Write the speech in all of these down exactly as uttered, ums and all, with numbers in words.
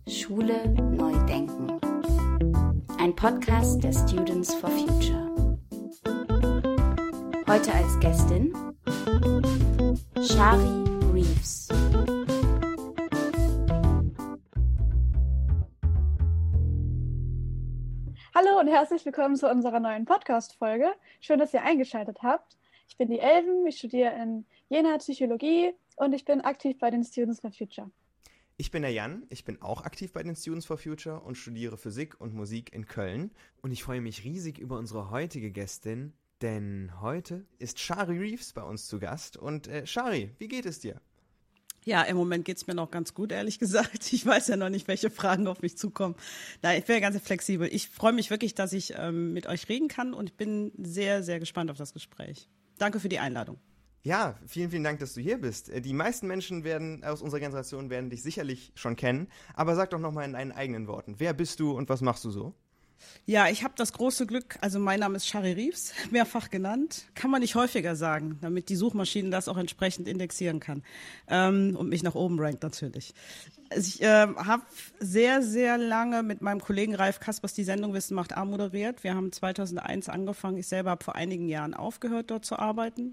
Schule neu denken. Ein Podcast der Students for Future. Heute als Gästin Shari Reeves. Hallo und herzlich willkommen zu unserer neuen Podcast-Folge. Schön, dass ihr eingeschaltet habt. Ich bin die Elven, ich studiere in Jena Psychologie und ich bin aktiv bei den Students for Future. Ich bin der Jan, ich bin auch aktiv bei den Students for Future und studiere Physik und Musik in Köln. Und ich freue mich riesig über unsere heutige Gästin, denn heute ist Shari Reeves bei uns zu Gast. Und äh, Shari, wie geht es dir? Ja, im Moment geht es mir noch ganz gut, ehrlich gesagt. Ich weiß ja noch nicht, welche Fragen auf mich zukommen. Nein, ich bin ja ganz flexibel. Ich freue mich wirklich, dass ich ähm, mit euch reden kann und ich bin sehr, sehr gespannt auf das Gespräch. Danke für die Einladung. Ja, vielen, vielen Dank, dass du hier bist. Die meisten Menschen werden aus unserer Generation werden dich sicherlich schon kennen, aber sag doch nochmal in deinen eigenen Worten, wer bist du und was machst du so? Ja, ich habe das große Glück, also mein Name ist Shari Reeves, mehrfach genannt, kann man nicht häufiger sagen, damit die Suchmaschine das auch entsprechend indexieren kann ähm, und mich nach oben rankt natürlich. Also ich äh, habe sehr, sehr lange mit meinem Kollegen Ralf Kaspers die Sendung Wissen macht A moderiert. Wir haben zweitausendeins angefangen, ich selber habe vor einigen Jahren aufgehört, dort zu arbeiten,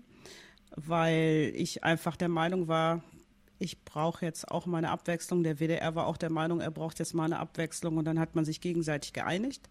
weil ich einfach der Meinung war, ich brauche jetzt auch mal eine Abwechslung. Der W D R war auch der Meinung, er braucht jetzt mal eine Abwechslung und dann hat man sich gegenseitig geeinigt.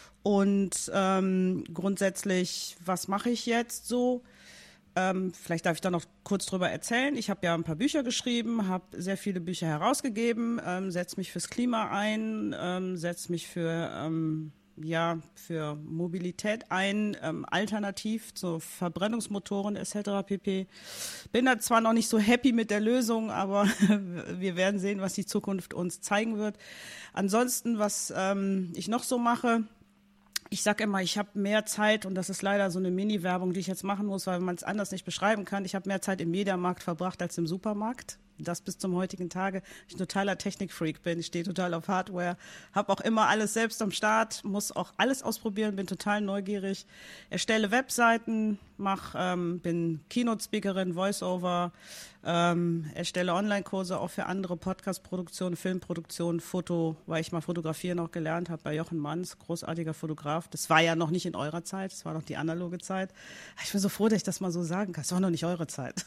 Und ähm, grundsätzlich, was mache ich jetzt so? Ähm, vielleicht darf ich da noch kurz drüber erzählen. Ich habe ja ein paar Bücher geschrieben, habe sehr viele Bücher herausgegeben, ähm, setze mich fürs Klima ein, ähm, setze mich für... Ähm, ja, für Mobilität ein, ähm, alternativ zu Verbrennungsmotoren et cetera pp. Bin da zwar noch nicht so happy mit der Lösung, aber wir werden sehen, was die Zukunft uns zeigen wird. Ansonsten, was ähm, ich noch so mache, ich sage immer, ich habe mehr Zeit, und das ist leider so eine Mini-Werbung, die ich jetzt machen muss, weil man es anders nicht beschreiben kann. Ich habe mehr Zeit im Mediamarkt verbracht als im Supermarkt. Das bis zum heutigen Tage. Ich ein totaler Technikfreak bin, ich stehe total auf Hardware, habe auch immer alles selbst am Start, muss auch alles ausprobieren, bin total neugierig, erstelle Webseiten, mach, ähm, bin Keynote-Speakerin, Voice-Over, ähm, erstelle Online-Kurse auch für andere Podcast-Produktionen, Filmproduktionen, Foto, weil ich mal fotografieren auch gelernt habe bei Jochen Manns, großartiger Fotograf. Das war ja noch nicht in eurer Zeit, das war noch die analoge Zeit. Ich bin so froh, dass ich das mal so sagen kann, das war noch nicht eure Zeit.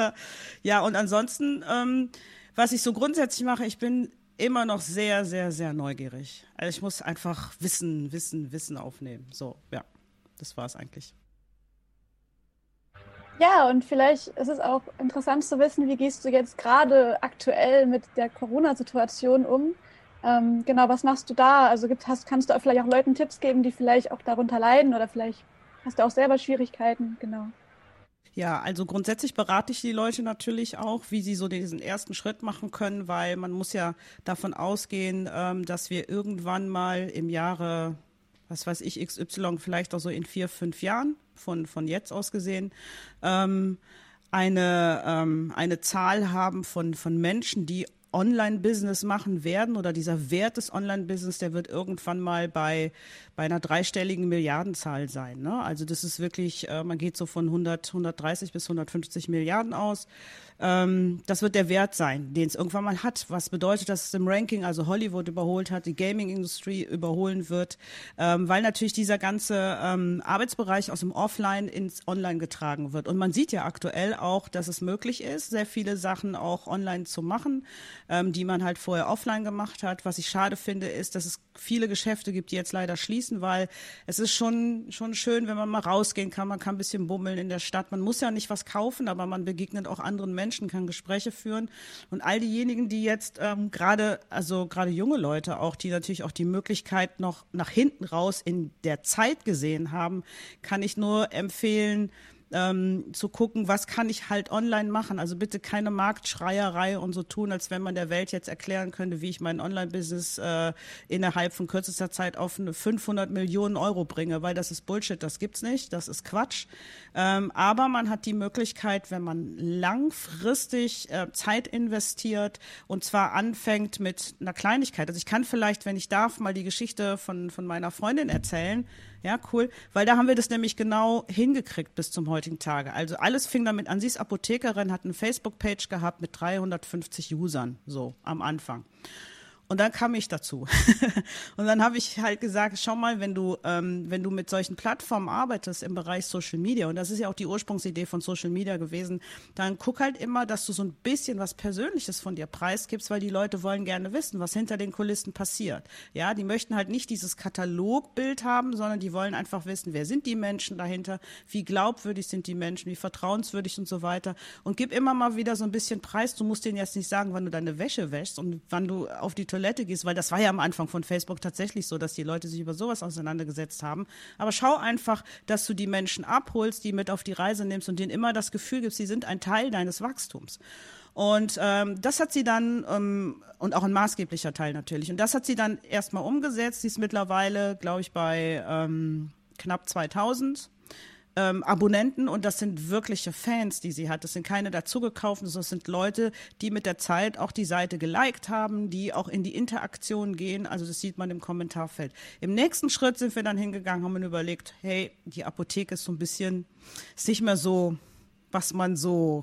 Ja, und ansonsten Ähm, was ich so grundsätzlich mache, ich bin immer noch sehr, sehr, sehr neugierig. Also ich muss einfach Wissen, Wissen, Wissen aufnehmen. So, ja, das war es eigentlich. Ja, und vielleicht ist es auch interessant zu wissen, wie gehst du jetzt gerade aktuell mit der Corona-Situation um? Ähm, genau, was machst du da? Also gibt, hast, kannst du vielleicht auch Leuten Tipps geben, die vielleicht auch darunter leiden oder vielleicht hast du auch selber Schwierigkeiten? Genau. Ja, also grundsätzlich berate ich die Leute natürlich auch, wie sie so diesen ersten Schritt machen können, weil man muss ja davon ausgehen, ähm, dass wir irgendwann mal im Jahre, was weiß ich, X Y, vielleicht auch so in vier, fünf Jahren, von, von jetzt aus gesehen, ähm, eine, ähm, eine Zahl haben von, von Menschen, die Online-Business machen werden, oder dieser Wert des Online-Business, der wird irgendwann mal bei, bei einer dreistelligen Milliardenzahl sein. Ne? Also das ist wirklich, äh, man geht so von hundert, hundertdreißig bis hundertfünfzig Milliarden aus. Ähm, das wird der Wert sein, den es irgendwann mal hat. Was bedeutet, dass es im Ranking, also Hollywood überholt hat, die Gaming-Industrie überholen wird, ähm, weil natürlich dieser ganze ähm, Arbeitsbereich aus dem Offline ins Online getragen wird. Und man sieht ja aktuell auch, dass es möglich ist, sehr viele Sachen auch online zu machen, ähm, die man halt vorher offline gemacht hat. Was ich schade finde, ist, dass es viele Geschäfte gibt, die jetzt leider schließen, weil es ist schon, schon schön, wenn man mal rausgehen kann, man kann ein bisschen bummeln in der Stadt. Man muss ja nicht was kaufen, aber man begegnet auch anderen Menschen, kann Gespräche führen. Und all diejenigen, die jetzt ähm, gerade, also gerade junge Leute auch, die natürlich auch die Möglichkeit noch nach hinten raus in der Zeit gesehen haben, kann ich nur empfehlen, ähm, zu gucken, was kann ich halt online machen. Also bitte keine Marktschreierei und so tun, als wenn man der Welt jetzt erklären könnte, wie ich mein Online-Business äh, innerhalb von kürzester Zeit auf eine fünfhundert Millionen Euro bringe, weil das ist Bullshit, das gibt's nicht, das ist Quatsch. Ähm, aber man hat die Möglichkeit, wenn man langfristig äh, Zeit investiert und zwar anfängt mit einer Kleinigkeit. Also ich kann vielleicht, wenn ich darf, mal die Geschichte von, von meiner Freundin erzählen. Ja, cool, weil da haben wir das nämlich genau hingekriegt bis zum heutigen Tage. Also alles fing damit an. Sie ist Apothekerin, hat eine Facebook-Page gehabt mit dreihundertfünfzig Usern, so am Anfang. Und dann kam ich dazu. Und dann habe ich halt gesagt, schau mal, wenn du, ähm, wenn du mit solchen Plattformen arbeitest im Bereich Social Media, und das ist ja auch die Ursprungsidee von Social Media gewesen, dann guck halt immer, dass du so ein bisschen was Persönliches von dir preisgibst, weil die Leute wollen gerne wissen, was hinter den Kulissen passiert. Ja, die möchten halt nicht dieses Katalogbild haben, sondern die wollen einfach wissen, wer sind die Menschen dahinter, wie glaubwürdig sind die Menschen, wie vertrauenswürdig und so weiter. Und gib immer mal wieder so ein bisschen Preis. Du musst denen jetzt nicht sagen, wann du deine Wäsche wäschst und wann du auf die Toilette gehst, weil das war ja am Anfang von Facebook tatsächlich so, dass die Leute sich über sowas auseinandergesetzt haben. Aber schau einfach, dass du die Menschen abholst, die mit auf die Reise nimmst und denen immer das Gefühl gibst, sie sind ein Teil deines Wachstums. Und ähm, das hat sie dann, ähm, und auch ein maßgeblicher Teil natürlich, und das hat sie dann erstmal umgesetzt. Sie ist mittlerweile, glaube ich, bei ähm, knapp zweitausend Ähm, Abonnenten, und das sind wirkliche Fans, die sie hat. Das sind keine dazugekauften, das sind Leute, die mit der Zeit auch die Seite geliked haben, die auch in die Interaktion gehen. Also das sieht man im Kommentarfeld. Im nächsten Schritt sind wir dann hingegangen, haben wir überlegt, hey, die Apotheke ist so ein bisschen, ist nicht mehr so, was man so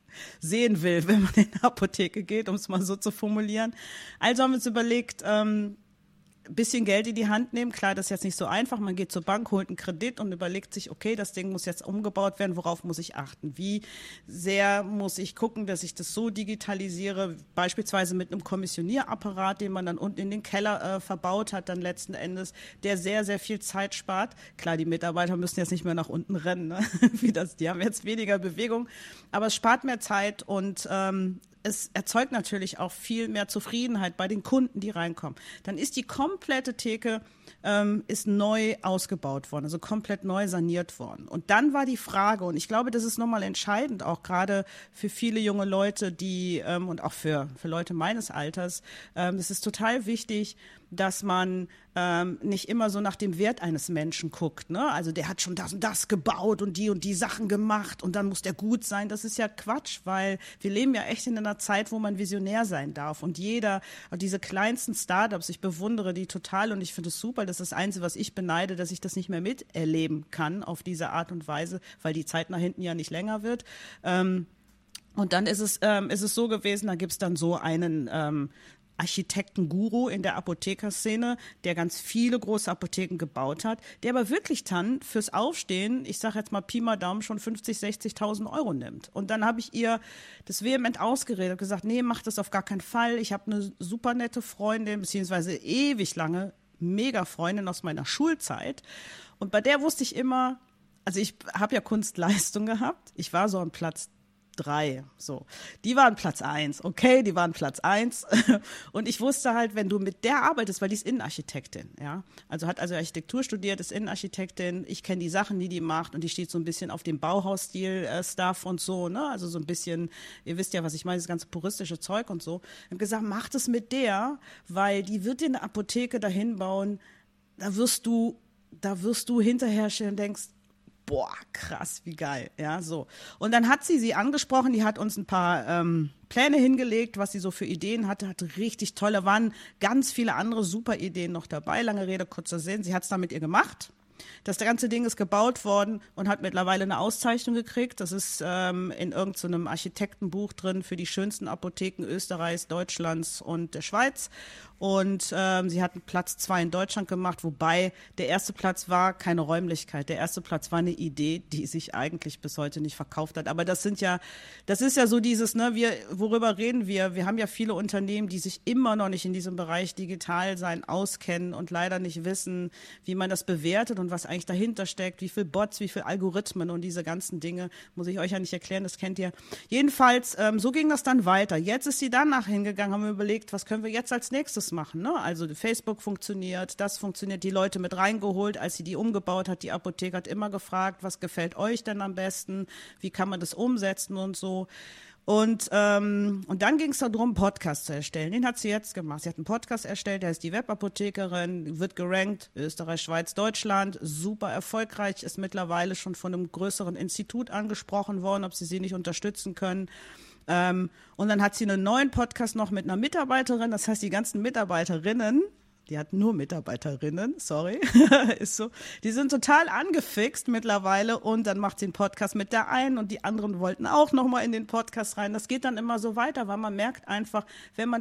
sehen will, wenn man in die Apotheke geht, um es mal so zu formulieren. Also haben wir uns überlegt, ähm, bisschen Geld in die Hand nehmen. Klar, das ist jetzt nicht so einfach. Man geht zur Bank, holt einen Kredit und überlegt sich, okay, das Ding muss jetzt umgebaut werden. Worauf muss ich achten? Wie sehr muss ich gucken, dass ich das so digitalisiere, beispielsweise mit einem Kommissionierapparat, den man dann unten in den Keller äh, verbaut hat, dann letzten Endes, der sehr, sehr viel Zeit spart. Klar, die Mitarbeiter müssen jetzt nicht mehr nach unten rennen, ne? Wie das, die haben jetzt weniger Bewegung, aber es spart mehr Zeit und ähm, es erzeugt natürlich auch viel mehr Zufriedenheit bei den Kunden, die reinkommen. Dann ist die komplette Theke ähm, ist neu ausgebaut worden, also komplett neu saniert worden. Und dann war die Frage, und ich glaube, das ist nochmal entscheidend, auch gerade für viele junge Leute, die ähm, und auch für, für Leute meines Alters, ähm, es ist total wichtig, dass man ähm, nicht immer so nach dem Wert eines Menschen guckt, ne? Also der hat schon das und das gebaut und die und die Sachen gemacht und dann muss der gut sein. Das ist ja Quatsch, weil wir leben ja echt in einer Zeit, wo man visionär sein darf. Und jeder, diese kleinsten Startups, ich bewundere die total und ich finde es super. Das ist das Einzige, was ich beneide, dass ich das nicht mehr miterleben kann auf diese Art und Weise, weil die Zeit nach hinten ja nicht länger wird. Ähm, und dann ist es, ähm, ist es so gewesen, da gibt es dann so einen ähm, Architektenguru in der Apothekerszene, der ganz viele große Apotheken gebaut hat, der aber wirklich dann fürs Aufstehen, ich sage jetzt mal Pi mal Daumen, schon fünfzig, sechzigtausend Euro nimmt. Und dann habe ich ihr das vehement ausgeredet, gesagt, nee, mach das auf gar keinen Fall. Ich habe eine super nette Freundin, beziehungsweise ewig lange Mega-Freundin aus meiner Schulzeit. Und bei der wusste ich immer, also ich habe ja Kunstleistung gehabt. Ich war so am Platz drei, so. Die waren Platz eins, okay, die waren Platz eins. Und ich wusste halt, wenn du mit der arbeitest, weil die ist Innenarchitektin, ja. Also hat also Architektur studiert, ist Innenarchitektin. Ich kenne die Sachen, die die macht und die steht so ein bisschen auf dem Bauhausstil-Stuff und so, ne. Also so ein bisschen, ihr wisst ja, was ich meine, das ganze puristische Zeug und so. Ich habe gesagt, mach das mit der, weil die wird dir eine Apotheke dahin bauen, da wirst du, da wirst du hinterher stehen und denkst, boah, krass, wie geil, ja, so. Und dann hat sie sie angesprochen, die hat uns ein paar ähm, Pläne hingelegt, was sie so für Ideen hatte, hatte richtig tolle, waren ganz viele andere super Ideen noch dabei, lange Rede, kurzer Sinn, sie hat es dann mit ihr gemacht. Das ganze Ding ist gebaut worden und hat mittlerweile eine Auszeichnung gekriegt. Das ist ähm, in irgendeinem Architektenbuch drin für die schönsten Apotheken Österreichs, Deutschlands und der Schweiz. Und ähm, sie hat Platz zwei in Deutschland gemacht, wobei der erste Platz war keine Räumlichkeit. Der erste Platz war eine Idee, die sich eigentlich bis heute nicht verkauft hat. Aber das sind ja, das ist ja so dieses, ne, wir, worüber reden wir? Wir haben ja viele Unternehmen, die sich immer noch nicht in diesem Bereich digital sein auskennen und leider nicht wissen, wie man das bewertet und was eigentlich dahinter steckt, wie viel Bots, wie viel Algorithmen und diese ganzen Dinge, muss ich euch ja nicht erklären, das kennt ihr. Jedenfalls, ähm, so ging das dann weiter. Jetzt ist sie danach hingegangen, haben wir überlegt, was können wir jetzt als nächstes machen, ne? Also Facebook funktioniert, das funktioniert, die Leute mit reingeholt, als sie die umgebaut hat, die Apotheke hat immer gefragt, was gefällt euch denn am besten, wie kann man das umsetzen und so. Und, ähm, und dann ging es darum, einen Podcast zu erstellen. Den hat sie jetzt gemacht. Sie hat einen Podcast erstellt, der ist die Webapothekerin, wird gerankt, Österreich, Schweiz, Deutschland, super erfolgreich, ist mittlerweile schon von einem größeren Institut angesprochen worden, ob sie sie nicht unterstützen können. Ähm, und dann hat sie einen neuen Podcast noch mit einer Mitarbeiterin, das heißt, die ganzen Mitarbeiterinnen, die hat nur Mitarbeiterinnen, sorry, ist so. Die sind total angefixt mittlerweile und dann macht sie einen Podcast mit der einen und die anderen wollten auch nochmal in den Podcast rein. Das geht dann immer so weiter, weil man merkt einfach, wenn man das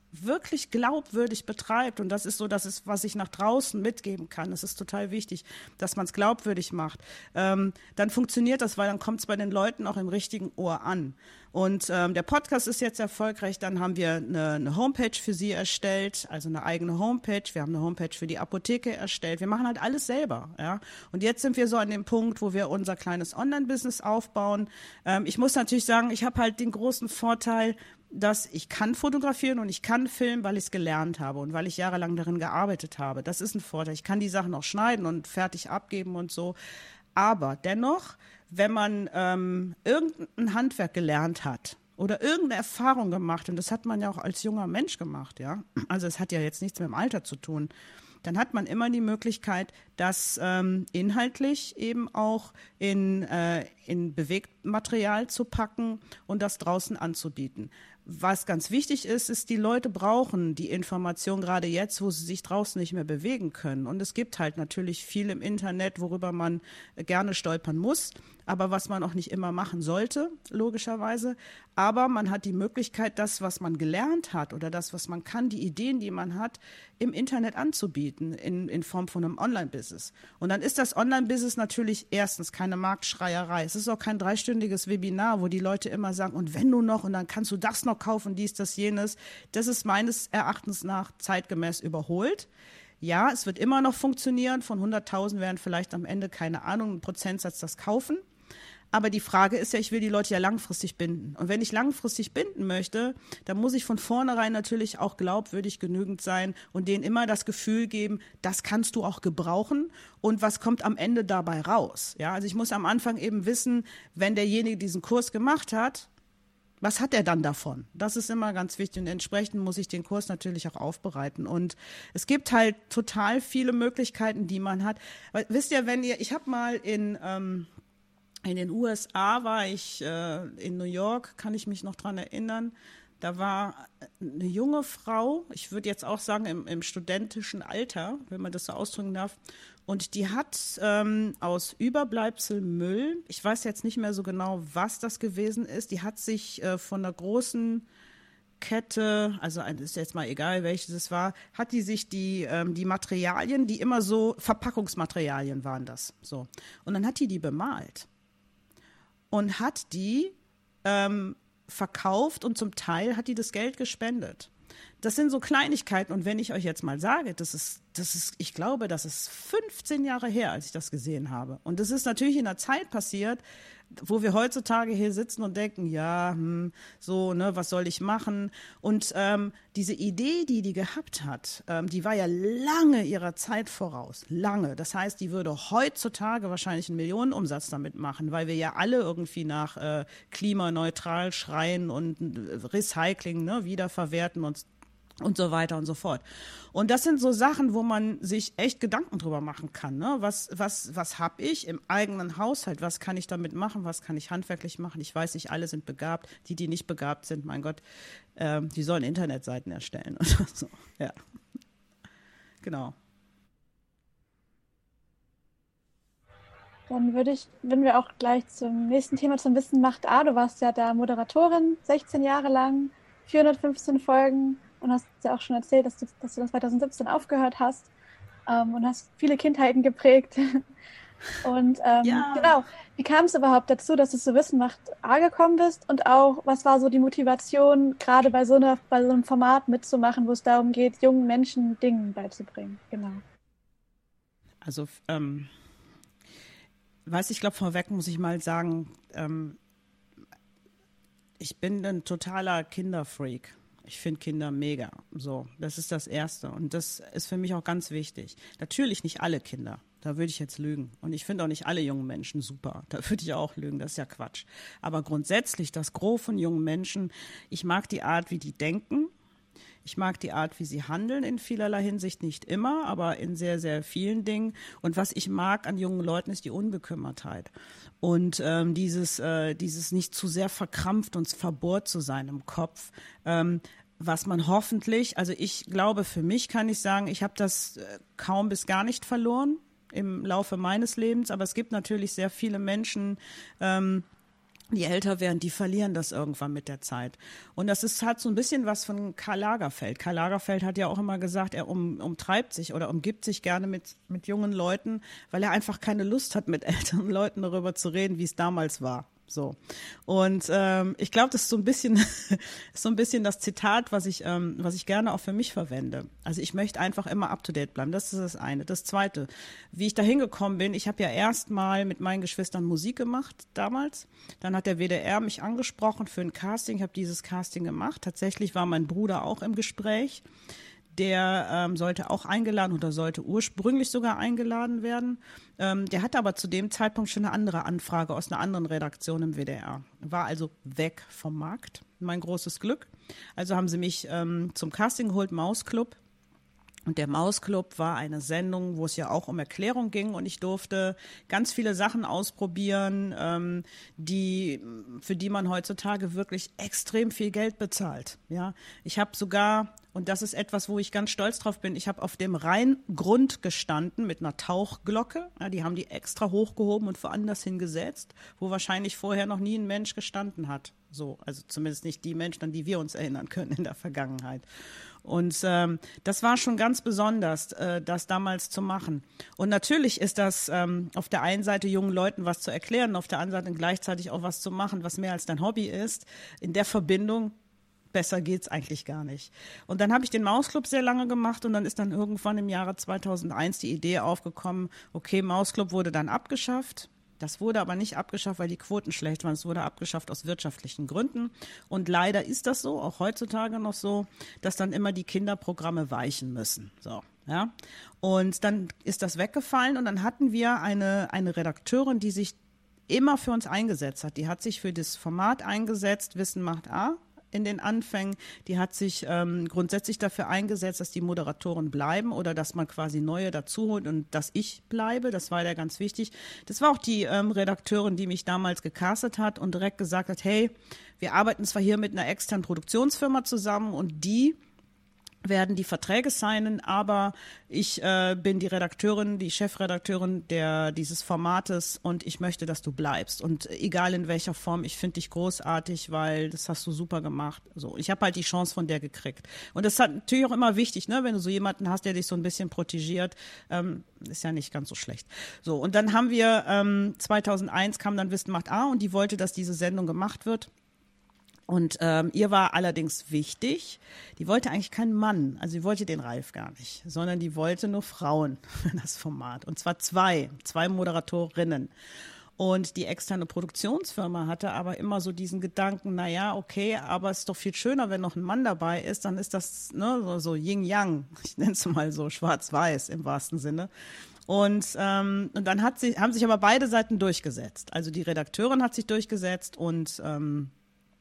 wirklich glaubwürdig betreibt, und das ist so, das ist, was ich nach draußen mitgeben kann, das ist total wichtig, dass man es glaubwürdig macht, ähm, dann funktioniert das, weil dann kommt es bei den Leuten auch im richtigen Ohr an. Und ähm, der Podcast ist jetzt erfolgreich, dann haben wir eine, eine Homepage für Sie erstellt, also eine eigene Homepage, wir haben eine Homepage für die Apotheke erstellt, wir machen halt alles selber, ja. Und jetzt sind wir so an dem Punkt, wo wir unser kleines Online-Business aufbauen. Ähm, ich muss natürlich sagen, ich habe halt den großen Vorteil, dass ich kann fotografieren und ich kann filmen, weil ich es gelernt habe und weil ich jahrelang darin gearbeitet habe. Das ist ein Vorteil. Ich kann die Sachen auch schneiden und fertig abgeben und so. Aber dennoch, wenn man ähm, irgendein Handwerk gelernt hat oder irgendeine Erfahrung gemacht, und das hat man ja auch als junger Mensch gemacht, ja, also es hat ja jetzt nichts mit dem Alter zu tun, dann hat man immer die Möglichkeit, das ähm, inhaltlich eben auch in, äh, in Bewegtmaterial zu packen und das draußen anzubieten. Was ganz wichtig ist, ist, die Leute brauchen die Information gerade jetzt, wo sie sich draußen nicht mehr bewegen können. Und es gibt halt natürlich viel im Internet, worüber man gerne stolpern muss, aber was man auch nicht immer machen sollte, logischerweise. Aber man hat die Möglichkeit, das, was man gelernt hat oder das, was man kann, die Ideen, die man hat, im Internet anzubieten in, in Form von einem Online-Business. Und dann ist das Online-Business natürlich erstens keine Marktschreierei. Es ist auch kein dreistündiges Webinar, wo die Leute immer sagen, und wenn du noch, und dann kannst du das noch kaufen, dies, das, jenes. Das ist meines Erachtens nach zeitgemäß überholt. Ja, es wird immer noch funktionieren. Von hunderttausend werden vielleicht am Ende, keine Ahnung, ein Prozentsatz das kaufen. Aber die Frage ist ja, ich will die Leute ja langfristig binden. Und wenn ich langfristig binden möchte, dann muss ich von vornherein natürlich auch glaubwürdig genügend sein und denen immer das Gefühl geben, das kannst du auch gebrauchen und was kommt am Ende dabei raus. Ja, also ich muss am Anfang eben wissen, wenn derjenige diesen Kurs gemacht hat, was hat er dann davon? Das ist immer ganz wichtig und entsprechend muss ich den Kurs natürlich auch aufbereiten. Und es gibt halt total viele Möglichkeiten, die man hat. Weil, wisst ihr, wenn ihr, ich habe mal in... Ähm, In den U S A war ich, äh, in New York, kann ich mich noch dran erinnern, da war eine junge Frau, ich würde jetzt auch sagen im, im studentischen Alter, wenn man das so ausdrücken darf, und die hat ähm, aus Überbleibselmüll, ich weiß jetzt nicht mehr so genau, was das gewesen ist, die hat sich äh, von einer großen Kette, also ist jetzt mal egal, welches es war, hat die sich die, ähm, die Materialien, die immer so, Verpackungsmaterialien waren das, so. Und dann hat die die bemalt. Und hat die ähm, verkauft und zum Teil hat die das Geld gespendet. Das sind so Kleinigkeiten. Und wenn ich euch jetzt mal sage, das ist, das ist, ich glaube, das ist fünfzehn Jahre her, als ich das gesehen habe. Und das ist natürlich in einer Zeit passiert, wo wir heutzutage hier sitzen und denken, ja, hm, so, ne, was soll ich machen? Und ähm, diese Idee, die die gehabt hat, ähm, die war ja lange ihrer Zeit voraus, lange. Das heißt, die würde heutzutage wahrscheinlich einen Millionenumsatz damit machen, weil wir ja alle irgendwie nach äh, klimaneutral schreien und Recycling, ne, wiederverwerten und und so weiter und so fort. Und das sind so Sachen, wo man sich echt Gedanken drüber machen kann. Ne? Was, was, was habe ich im eigenen Haushalt? Was kann ich damit machen? Was kann ich handwerklich machen? Ich weiß nicht, alle sind begabt. Die, die nicht begabt sind, mein Gott, äh, die sollen Internetseiten erstellen oder so. Ja, genau. Dann würde ich, wenn wir auch gleich zum nächsten Thema, zum Wissen macht A. Du warst ja da Moderatorin, sechzehn Jahre lang, vierhundertfünfzehn Folgen. Und hast ja auch schon erzählt, dass du, dass du dann zwanzig siebzehn aufgehört hast ähm, und hast viele Kindheiten geprägt. Und ähm, ja. Genau, wie kam es überhaupt dazu, dass du zu Wissen macht A gekommen bist? Und auch, was war so die Motivation, gerade bei so, einer, bei so einem Format mitzumachen, wo es darum geht, jungen Menschen Dingen beizubringen? Genau. Also, ähm, weiß ich glaube, vorweg muss ich mal sagen, ähm, ich bin ein totaler Kinderfreak. Ich finde Kinder mega. So, das ist das Erste. Und das ist für mich auch ganz wichtig. Natürlich nicht alle Kinder. Da würde ich jetzt lügen. Und ich finde auch nicht alle jungen Menschen super. Da würde ich auch lügen. Das ist ja Quatsch. Aber grundsätzlich, das Gros von jungen Menschen, ich mag die Art, wie die denken. Ich mag die Art, wie sie handeln in vielerlei Hinsicht, nicht immer, aber in sehr, sehr vielen Dingen. Und was ich mag an jungen Leuten ist die Unbekümmertheit. Und ähm, dieses, äh, dieses nicht zu sehr verkrampft und verbohrt zu sein im Kopf, ähm, was man hoffentlich, also ich glaube, für mich kann ich sagen, ich habe das äh, kaum bis gar nicht verloren im Laufe meines Lebens, aber es gibt natürlich sehr viele Menschen, ähm, die älter werden, die verlieren das irgendwann mit der Zeit. Und das ist, hat so ein bisschen was von Karl Lagerfeld. Karl Lagerfeld hat ja auch immer gesagt, er um, umtreibt sich oder umgibt sich gerne mit, mit jungen Leuten, weil er einfach keine Lust hat, mit älteren Leuten darüber zu reden, wie es damals war. So. Und ähm, ich glaube, das ist so ein bisschen ist so ein bisschen das Zitat, was ich ähm, was ich gerne auch für mich verwende. Also ich möchte einfach immer up to date bleiben. Das ist das eine. Das zweite, wie ich da hingekommen bin, ich habe ja erst mal mit meinen Geschwistern Musik gemacht damals. Dann hat der W D R mich angesprochen für ein Casting. Ich habe dieses Casting gemacht. Tatsächlich war mein Bruder auch im Gespräch. Der ähm, sollte auch eingeladen oder sollte ursprünglich sogar eingeladen werden. Ähm, der hatte aber zu dem Zeitpunkt schon eine andere Anfrage aus einer anderen Redaktion im W D R. War also weg vom Markt. Mein großes Glück. Also haben sie mich ähm, zum Casting geholt, Mausclub. Und der Mausclub war eine Sendung, wo es ja auch um Erklärung ging und ich durfte ganz viele Sachen ausprobieren, ähm, die, für die man heutzutage wirklich extrem viel Geld bezahlt. Ja, ich habe sogar, und das ist etwas, wo ich ganz stolz drauf bin, ich habe auf dem Rheingrund gestanden mit einer Tauchglocke. Ja, die haben die extra hochgehoben und woanders hingesetzt, wo wahrscheinlich vorher noch nie ein Mensch gestanden hat. So, also zumindest nicht die Menschen, an die wir uns erinnern können in der Vergangenheit. Und ähm, das war schon ganz besonders, äh, das damals zu machen. Und natürlich ist das ähm, auf der einen Seite jungen Leuten was zu erklären, auf der anderen Seite gleichzeitig auch was zu machen, was mehr als dein Hobby ist. In der Verbindung, besser geht's eigentlich gar nicht. Und dann habe ich den Mausclub sehr lange gemacht und dann ist dann irgendwann im Jahre zweitausendeins die Idee aufgekommen, okay, Mausclub wurde dann abgeschafft. Das wurde aber nicht abgeschafft, weil die Quoten schlecht waren. Es wurde abgeschafft aus wirtschaftlichen Gründen. Und leider ist das so, auch heutzutage noch so, dass dann immer die Kinderprogramme weichen müssen. So, ja. Und dann ist das weggefallen und dann hatten wir eine, eine Redakteurin, die sich immer für uns eingesetzt hat. Die hat sich für das Format eingesetzt, Wissen macht A. in den Anfängen, die hat sich ähm, grundsätzlich dafür eingesetzt, dass die Moderatoren bleiben oder dass man quasi neue dazu holt und dass ich bleibe, das war ja ganz wichtig. Das war auch die ähm, Redakteurin, die mich damals gecastet hat und direkt gesagt hat, hey, wir arbeiten zwar hier mit einer externen Produktionsfirma zusammen und die werden die Verträge signen, aber ich äh, bin die Redakteurin, die Chefredakteurin der dieses Formates und ich möchte, dass du bleibst. Und egal in welcher Form, ich finde dich großartig, weil das hast du super gemacht. So, ich habe halt die Chance von der gekriegt. Und das ist halt natürlich auch immer wichtig, ne, wenn du so jemanden hast, der dich so ein bisschen protegiert, ähm, ist ja nicht ganz so schlecht. So, und dann haben wir, ähm, zweitausendeins kam dann Wissen macht A und die wollte, dass diese Sendung gemacht wird. Und ähm, ihr war allerdings wichtig, die wollte eigentlich keinen Mann, also sie wollte den Ralf gar nicht, sondern die wollte nur Frauen für das Format. Und zwar zwei, zwei Moderatorinnen. Und die externe Produktionsfirma hatte aber immer so diesen Gedanken, na ja, okay, aber es ist doch viel schöner, wenn noch ein Mann dabei ist, dann ist das ne, so, so Yin-Yang, ich nenne es mal so schwarz-weiß im wahrsten Sinne. Und, ähm, und dann hat sie, haben sich aber beide Seiten durchgesetzt. Also die Redakteurin hat sich durchgesetzt und ähm,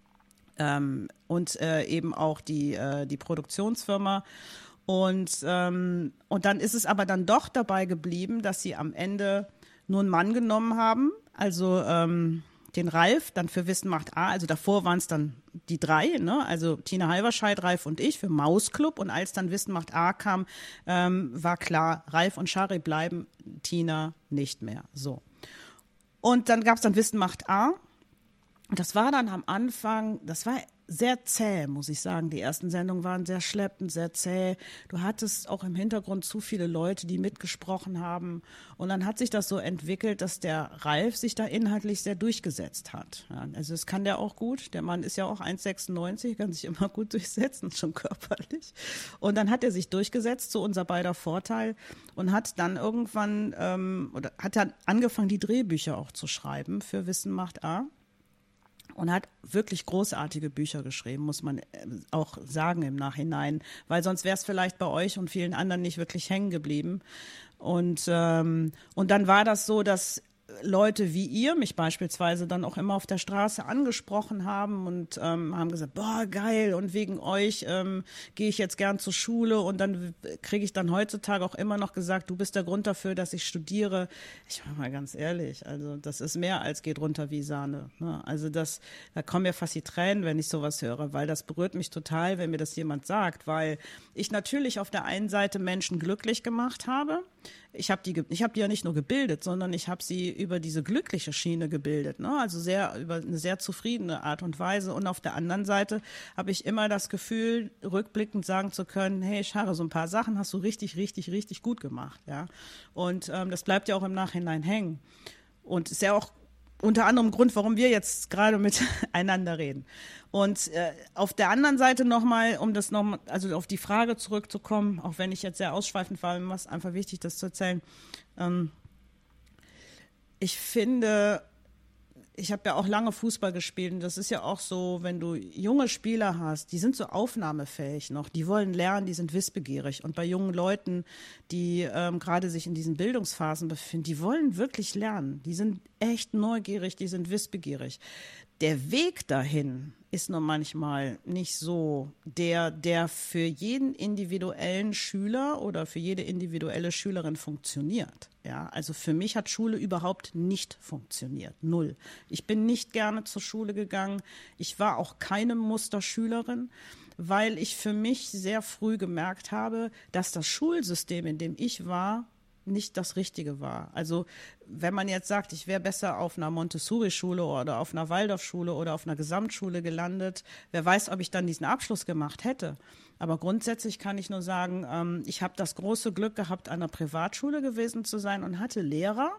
Ähm, und äh, eben auch die, äh, die Produktionsfirma. Und, ähm, und dann ist es aber dann doch dabei geblieben, dass sie am Ende nur einen Mann genommen haben, also ähm, den Ralf, dann für Wissen macht A, also davor waren es dann die drei, ne? Also Tina Halverscheid, Ralf und ich für Mausclub. Und als dann Wissen macht A kam, ähm, war klar, Ralf und Shari bleiben, Tina nicht mehr. So. Und dann gab es dann Wissen macht A. Das war dann am Anfang, das war sehr zäh, muss ich sagen. Die ersten Sendungen waren sehr schleppend, sehr zäh. Du hattest auch im Hintergrund zu viele Leute, die mitgesprochen haben. Und dann hat sich das so entwickelt, dass der Ralf sich da inhaltlich sehr durchgesetzt hat. Ja, also das kann der auch gut. Der Mann ist ja auch eins Komma sechsundneunzig, kann sich immer gut durchsetzen, schon körperlich. Und dann hat er sich durchgesetzt, zu unser beider Vorteil, und hat dann irgendwann, ähm, oder hat dann angefangen, die Drehbücher auch zu schreiben für Wissen macht A. Und hat wirklich großartige Bücher geschrieben, muss man auch sagen im Nachhinein, weil sonst wäre es vielleicht bei euch und vielen anderen nicht wirklich hängen geblieben. Und, ähm, und dann war das so, dass Leute wie ihr mich beispielsweise dann auch immer auf der Straße angesprochen haben und ähm, haben gesagt, boah, geil, und wegen euch ähm, gehe ich jetzt gern zur Schule, und dann kriege ich dann heutzutage auch immer noch gesagt, du bist der Grund dafür, dass ich studiere. Ich war mal ganz ehrlich, also das ist mehr als geht runter wie Sahne. Ne? Also das, da kommen mir fast die Tränen, wenn ich sowas höre, weil das berührt mich total, wenn mir das jemand sagt, weil ich natürlich auf der einen Seite Menschen glücklich gemacht habe. ich habe die, ich habe die ja nicht nur gebildet, sondern ich habe sie über diese glückliche Schiene gebildet, ne? Also sehr über eine sehr zufriedene Art und Weise. Und auf der anderen Seite habe ich immer das Gefühl, rückblickend sagen zu können: Hey, Chare, so ein paar Sachen hast du richtig, richtig, richtig gut gemacht, ja. Und ähm, das bleibt ja auch im Nachhinein hängen. Und ist ja auch unter anderem Grund, warum wir jetzt gerade miteinander reden. Und äh, auf der anderen Seite nochmal, um das nochmal, also auf die Frage zurückzukommen, auch wenn ich jetzt sehr ausschweifend war, mir ist einfach wichtig, das zu erzählen. Ähm, ich finde, ich habe ja auch lange Fußball gespielt und das ist ja auch so, wenn du junge Spieler hast, die sind so aufnahmefähig noch, die wollen lernen, die sind wissbegierig. Und bei jungen Leuten, die ähm, gerade sich in diesen Bildungsphasen befinden, die wollen wirklich lernen, die sind echt neugierig, die sind wissbegierig. Der Weg dahin ist nur manchmal nicht so der, der für jeden individuellen Schüler oder für jede individuelle Schülerin funktioniert. Ja, also für mich hat Schule überhaupt nicht funktioniert. Null. Ich bin nicht gerne zur Schule gegangen. Ich war auch keine Musterschülerin, weil ich für mich sehr früh gemerkt habe, dass das Schulsystem, in dem ich war, nicht das Richtige war. Also wenn man jetzt sagt, ich wäre besser auf einer Montessori-Schule oder auf einer Waldorfschule oder auf einer Gesamtschule gelandet, wer weiß, ob ich dann diesen Abschluss gemacht hätte. Aber grundsätzlich kann ich nur sagen, ähm, ich habe das große Glück gehabt, an einer Privatschule gewesen zu sein und hatte Lehrer,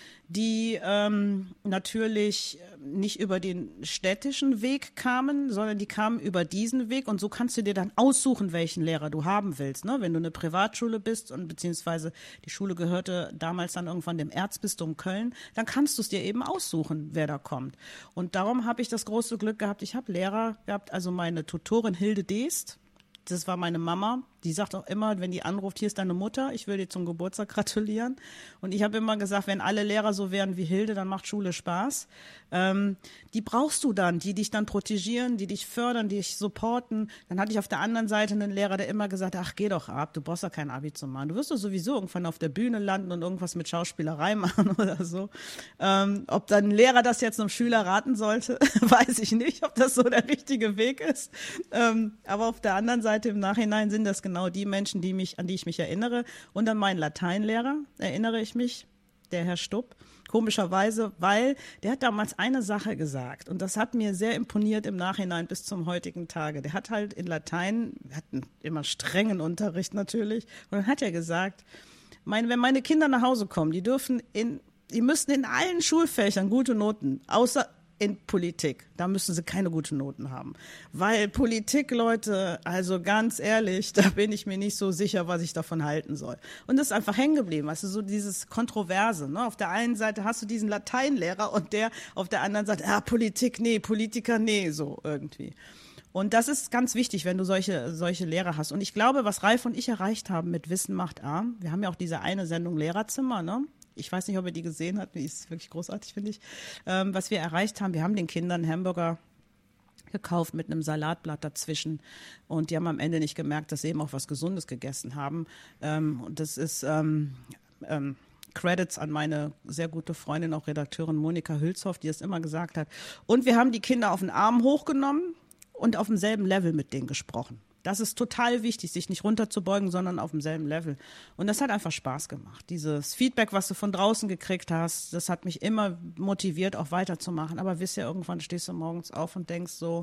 die ähm, natürlich nicht über den städtischen Weg kamen, sondern die kamen über diesen Weg. Und so kannst du dir dann aussuchen, welchen Lehrer du haben willst. Ne? Wenn du eine Privatschule bist und beziehungsweise die Schule gehörte damals dann irgendwann dem Erzbistum Köln, dann kannst du es dir eben aussuchen, wer da kommt. Und darum habe ich das große Glück gehabt, ich habe Lehrer gehabt, also meine Tutorin Hilde Deest, das war meine Mama, die sagt auch immer, wenn die anruft, hier ist deine Mutter, ich will dir zum Geburtstag gratulieren. Und ich habe immer gesagt, wenn alle Lehrer so wären wie Hilde, dann macht Schule Spaß. Ähm, die brauchst du dann, die dich dann protegieren, die dich fördern, die dich supporten. Dann hatte ich auf der anderen Seite einen Lehrer, der immer gesagt hat, ach, geh doch ab, du brauchst ja kein Abi zu machen. Du wirst doch sowieso irgendwann auf der Bühne landen und irgendwas mit Schauspielerei machen oder so. Ähm, ob dann ein Lehrer das jetzt einem Schüler raten sollte, weiß ich nicht, ob das so der richtige Weg ist. Ähm, aber auf der anderen Seite im Nachhinein sind das genau die Menschen, die mich, an die ich mich erinnere. Und an meinen Lateinlehrer erinnere ich mich, der Herr Stupp, komischerweise, weil der hat damals eine Sache gesagt und das hat mir sehr imponiert im Nachhinein bis zum heutigen Tage. Der hat halt in Latein, wir hatten immer strengen Unterricht natürlich, und dann hat er gesagt, mein, wenn meine Kinder nach Hause kommen, die dürfen in, die müssen in allen Schulfächern gute Noten, außer in Politik, da müssen sie keine guten Noten haben. Weil Politik, Leute, also ganz ehrlich, da bin ich mir nicht so sicher, was ich davon halten soll. Und das ist einfach hängen geblieben. Also so dieses Kontroverse. Ne? Auf der einen Seite hast du diesen Lateinlehrer und der auf der anderen Seite, ah, Politik, nee, Politiker, nee, so irgendwie. Und das ist ganz wichtig, wenn du solche, solche Lehrer hast. Und ich glaube, was Ralf und ich erreicht haben mit Wissen macht arm, wir haben ja auch diese eine Sendung Lehrerzimmer, ne? Ich weiß nicht, ob ihr die gesehen habt, die ist wirklich großartig, finde ich. Ähm, was wir erreicht haben, wir haben den Kindern Hamburger gekauft mit einem Salatblatt dazwischen und die haben am Ende nicht gemerkt, dass sie eben auch was Gesundes gegessen haben. Ähm, und das ist ähm, ähm, Credits an meine sehr gute Freundin, auch Redakteurin Monika Hülshoff, die es immer gesagt hat. Und wir haben die Kinder auf den Arm hochgenommen und auf demselben Level mit denen gesprochen. Das ist total wichtig, sich nicht runterzubeugen, sondern auf demselben Level. Und das hat einfach Spaß gemacht. Dieses Feedback, was du von draußen gekriegt hast, das hat mich immer motiviert, auch weiterzumachen. Aber wisst ihr, irgendwann stehst du morgens auf und denkst so,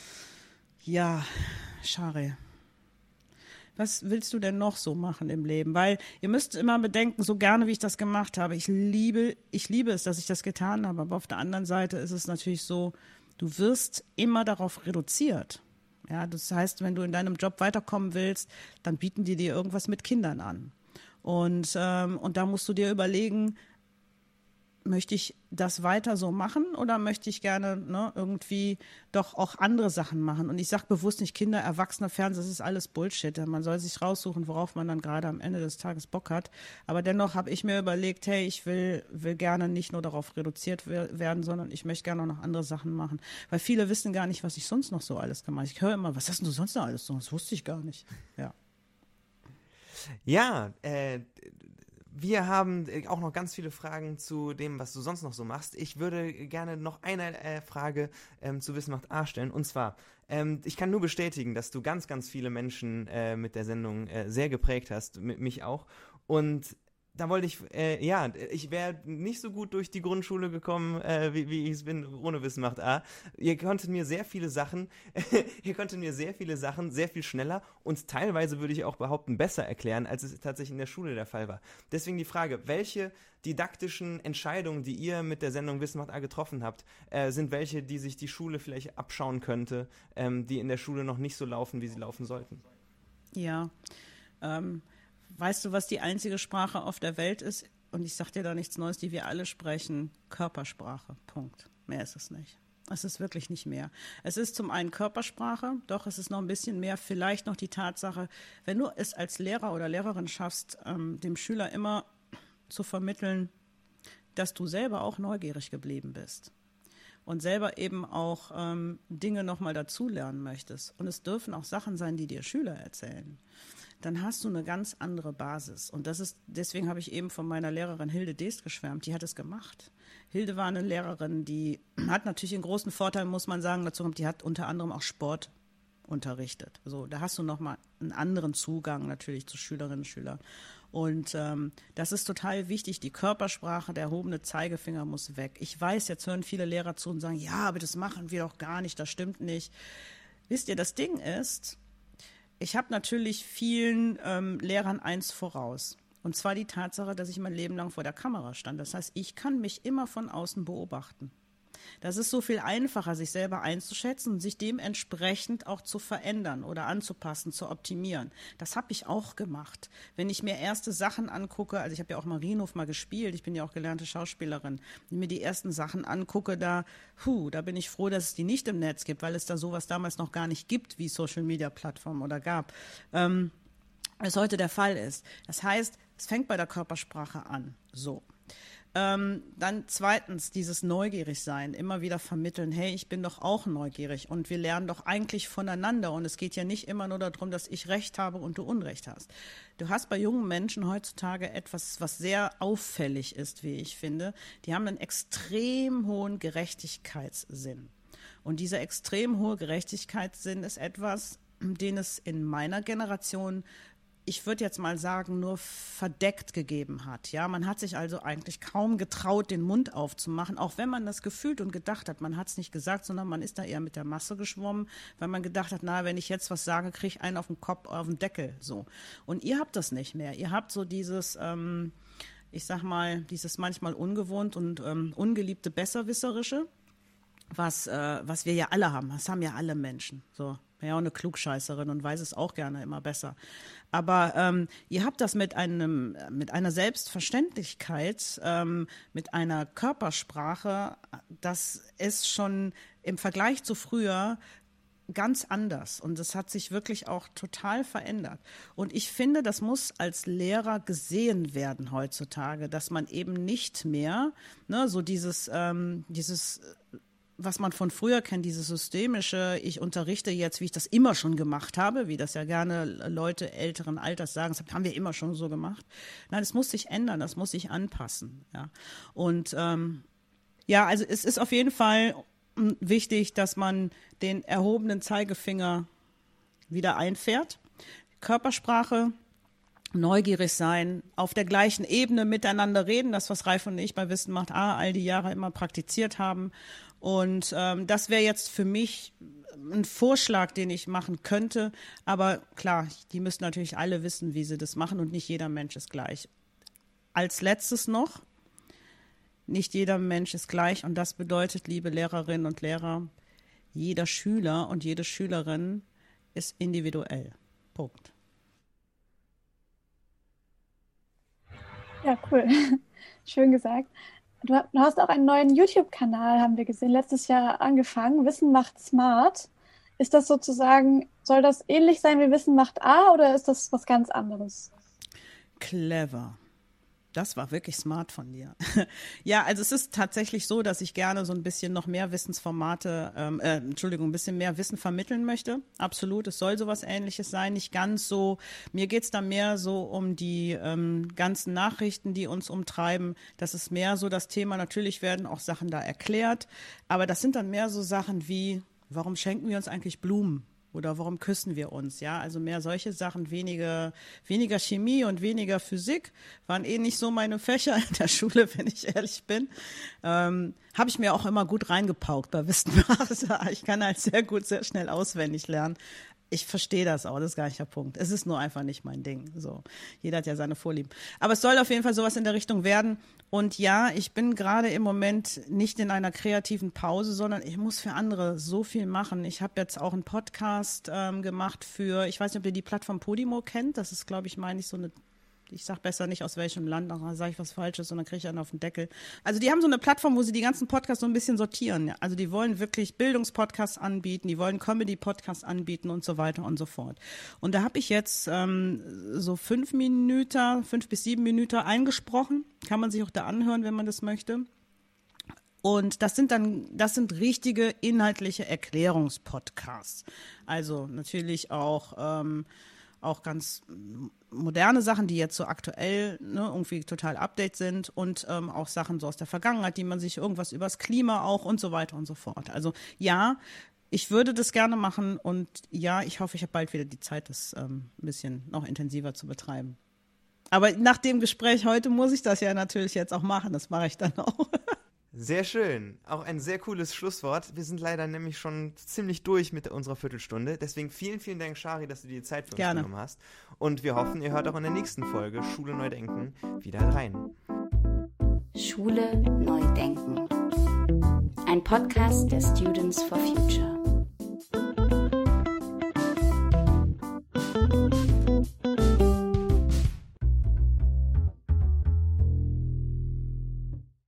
ja, Chare, was willst du denn noch so machen im Leben? Weil ihr müsst immer bedenken, so gerne wie ich das gemacht habe, ich liebe, ich liebe es, dass ich das getan habe. Aber auf der anderen Seite ist es natürlich so, du wirst immer darauf reduziert. Ja, das heißt, wenn du in deinem Job weiterkommen willst, dann bieten die dir irgendwas mit Kindern an. Und, ähm, und da musst du dir überlegen, möchte ich das weiter so machen oder möchte ich gerne ne, irgendwie doch auch andere Sachen machen? Und ich sage bewusst nicht Kinder, Erwachsene, Fernsehen, das ist alles Bullshit. Man soll sich raussuchen, worauf man dann gerade am Ende des Tages Bock hat. Aber dennoch habe ich mir überlegt, hey, ich will, will gerne nicht nur darauf reduziert werden, sondern ich möchte gerne auch noch andere Sachen machen. Weil viele wissen gar nicht, was ich sonst noch so alles gemacht habe. Ich höre immer, was hast du sonst noch alles so? Das wusste ich gar nicht. Ja, ja äh, wir haben auch noch ganz viele Fragen zu dem, was du sonst noch so machst. Ich würde gerne noch eine äh, Frage ähm, zu Wissen macht A stellen. Und zwar, ähm, ich kann nur bestätigen, dass du ganz, ganz viele Menschen äh, mit der Sendung äh, sehr geprägt hast, mit mich auch. Und Da wollte ich, äh, ja, ich wäre nicht so gut durch die Grundschule gekommen, äh, wie, wie ich es bin, ohne Wissen macht A. Ihr konntet mir sehr viele Sachen, ihr konntet mir sehr viele Sachen sehr viel schneller und teilweise würde ich auch behaupten, besser erklären, als es tatsächlich in der Schule der Fall war. Deswegen die Frage, welche didaktischen Entscheidungen, die ihr mit der Sendung Wissen macht A getroffen habt, äh, sind welche, die sich die Schule vielleicht abschauen könnte, ähm, die in der Schule noch nicht so laufen, wie sie laufen sollten? Ja, ähm, weißt du, was die einzige Sprache auf der Welt ist? Und ich sage dir da nichts Neues, die wir alle sprechen. Körpersprache. Punkt. Mehr ist es nicht. Es ist wirklich nicht mehr. Es ist zum einen Körpersprache, doch es ist noch ein bisschen mehr. Vielleicht noch die Tatsache, wenn du es als Lehrer oder Lehrerin schaffst, ähm, dem Schüler immer zu vermitteln, dass du selber auch neugierig geblieben bist. Und selber eben auch ähm, Dinge nochmal dazulernen möchtest. Und es dürfen auch Sachen sein, die dir Schüler erzählen. Dann hast du eine ganz andere Basis. Und das ist, deswegen habe ich eben von meiner Lehrerin Hilde Deest geschwärmt, die hat es gemacht. Hilde war eine Lehrerin, die hat natürlich einen großen Vorteil, muss man sagen, dazu kommt, die hat unter anderem auch Sport unterrichtet. So, da hast du nochmal einen anderen Zugang natürlich zu Schülerinnen und Schülern. Und ähm, das ist total wichtig, die Körpersprache, der erhobene Zeigefinger muss weg. Ich weiß, jetzt hören viele Lehrer zu und sagen, ja, aber das machen wir doch gar nicht, das stimmt nicht. Wisst ihr, das Ding ist, ich habe natürlich vielen ähm, Lehrern eins voraus. Und zwar die Tatsache, dass ich mein Leben lang vor der Kamera stand. Das heißt, ich kann mich immer von außen beobachten. Das ist so viel einfacher, sich selber einzuschätzen und sich dementsprechend auch zu verändern oder anzupassen, zu optimieren. Das habe ich auch gemacht. Wenn ich mir erste Sachen angucke, also ich habe ja auch Marienhof mal gespielt, ich bin ja auch gelernte Schauspielerin, wenn ich mir die ersten Sachen angucke, da, puh, da bin ich froh, dass es die nicht im Netz gibt, weil es da sowas damals noch gar nicht gibt, wie Social-Media-Plattformen oder gab, ähm, was heute der Fall ist. Das heißt, es fängt bei der Körpersprache an, so. Ähm, dann zweitens dieses Neugierigsein, immer wieder vermitteln, hey, ich bin doch auch neugierig und wir lernen doch eigentlich voneinander und es geht ja nicht immer nur darum, dass ich Recht habe und du Unrecht hast. Du hast bei jungen Menschen heutzutage etwas, was sehr auffällig ist, wie ich finde. Die haben einen extrem hohen Gerechtigkeitssinn. Und dieser extrem hohe Gerechtigkeitssinn ist etwas, den es in meiner Generation, ich würde jetzt mal sagen, nur verdeckt gegeben hat. Ja, man hat sich also eigentlich kaum getraut, den Mund aufzumachen, auch wenn man das gefühlt und gedacht hat. Man hat es nicht gesagt, sondern man ist da eher mit der Masse geschwommen, weil man gedacht hat, na, wenn ich jetzt was sage, kriege ich einen auf den Kopf, auf den Deckel. So. Und ihr habt das nicht mehr. Ihr habt so dieses, ähm, ich sag mal, dieses manchmal ungewohnt und ähm, ungeliebte Besserwisserische, was, äh, was wir ja alle haben. Das haben ja alle Menschen. So. Ich bin ja auch eine Klugscheißerin und weiß es auch gerne immer besser. Aber ähm, ihr habt das mit einem, mit einer Selbstverständlichkeit, ähm, mit einer Körpersprache, das ist schon im Vergleich zu früher ganz anders. Und das hat sich wirklich auch total verändert. Und ich finde, das muss als Lehrer gesehen werden heutzutage, dass man eben nicht mehr, ne, so dieses, ähm, dieses was man von früher kennt, dieses systemische, ich unterrichte jetzt, wie ich das immer schon gemacht habe, wie das ja gerne Leute älteren Alters sagen, das haben wir immer schon so gemacht. Nein, es muss sich ändern, das muss sich anpassen. Ja. Und ähm, ja, also es ist auf jeden Fall wichtig, dass man den erhobenen Zeigefinger wieder einfährt. Körpersprache, neugierig sein, auf der gleichen Ebene miteinander reden, das, was Ralf und ich bei Wissen macht A all die Jahre immer praktiziert haben. Und ähm, das wäre jetzt für mich ein Vorschlag, den ich machen könnte. Aber klar, die müssen natürlich alle wissen, wie sie das machen und nicht jeder Mensch ist gleich. Als letztes noch, nicht jeder Mensch ist gleich und das bedeutet, liebe Lehrerinnen und Lehrer, jeder Schüler und jede Schülerin ist individuell. Punkt. Ja, cool. Schön gesagt. Du hast auch einen neuen YouTube-Kanal, haben wir gesehen, letztes Jahr angefangen. Wissen macht smart. Ist das sozusagen, soll das ähnlich sein wie Wissen macht A oder ist das was ganz anderes? Clever. Das war wirklich smart von dir. Ja, also es ist tatsächlich so, dass ich gerne so ein bisschen noch mehr Wissensformate, ähm, äh, Entschuldigung, ein bisschen mehr Wissen vermitteln möchte. Absolut, es soll sowas Ähnliches sein. Nicht ganz so, mir geht's da mehr so um die ähm, ganzen Nachrichten, die uns umtreiben. Das ist mehr so das Thema. Natürlich werden auch Sachen da erklärt, aber das sind dann mehr so Sachen wie, warum schenken wir uns eigentlich Blumen? Oder warum küssen wir uns? Ja, also mehr solche Sachen, weniger, weniger Chemie und weniger Physik waren eh nicht so meine Fächer in der Schule, wenn ich ehrlich bin. Ähm, habe ich mir auch immer gut reingepaukt bei Wissenmacher. Ich kann halt sehr gut, sehr schnell auswendig lernen. Ich verstehe das auch, das ist gar nicht der Punkt. Es ist nur einfach nicht mein Ding. So, jeder hat ja seine Vorlieben. Aber es soll auf jeden Fall sowas in der Richtung werden. Und ja, ich bin gerade im Moment nicht in einer kreativen Pause, sondern ich muss für andere so viel machen. Ich habe jetzt auch einen Podcast ähm, gemacht für, ich weiß nicht, ob ihr die Plattform Podimo kennt. Das ist, glaube ich, meine ich, so eine, ich sage besser nicht aus welchem Land, dann sage ich was Falsches und dann kriege ich einen auf den Deckel. Also die haben so eine Plattform, wo sie die ganzen Podcasts so ein bisschen sortieren. Also die wollen wirklich Bildungspodcasts anbieten, die wollen Comedy-Podcasts anbieten und so weiter und so fort. Und da habe ich jetzt ähm, so fünf Minuten, fünf bis sieben Minuten eingesprochen. Kann man sich auch da anhören, wenn man das möchte. Und das sind dann, das sind richtige inhaltliche Erklärungspodcasts. Also natürlich auch ähm, auch ganz moderne Sachen, die jetzt so aktuell ne, irgendwie total Update sind und ähm, auch Sachen so aus der Vergangenheit, die man sich irgendwas übers Klima auch und so weiter und so fort. Also ja, ich würde das gerne machen und ja, ich hoffe, ich habe bald wieder die Zeit, das ähm, ein bisschen noch intensiver zu betreiben. Aber nach dem Gespräch heute muss ich das ja natürlich jetzt auch machen, das mache ich dann auch. Sehr schön. Auch ein sehr cooles Schlusswort. Wir sind leider nämlich schon ziemlich durch mit unserer Viertelstunde. Deswegen vielen, vielen Dank, Shari, dass du dir die Zeit für uns Gerne. genommen hast. Und wir hoffen, ihr hört auch in der nächsten Folge Schule neu denken wieder rein. Schule neu denken. Ein Podcast der Students for Future.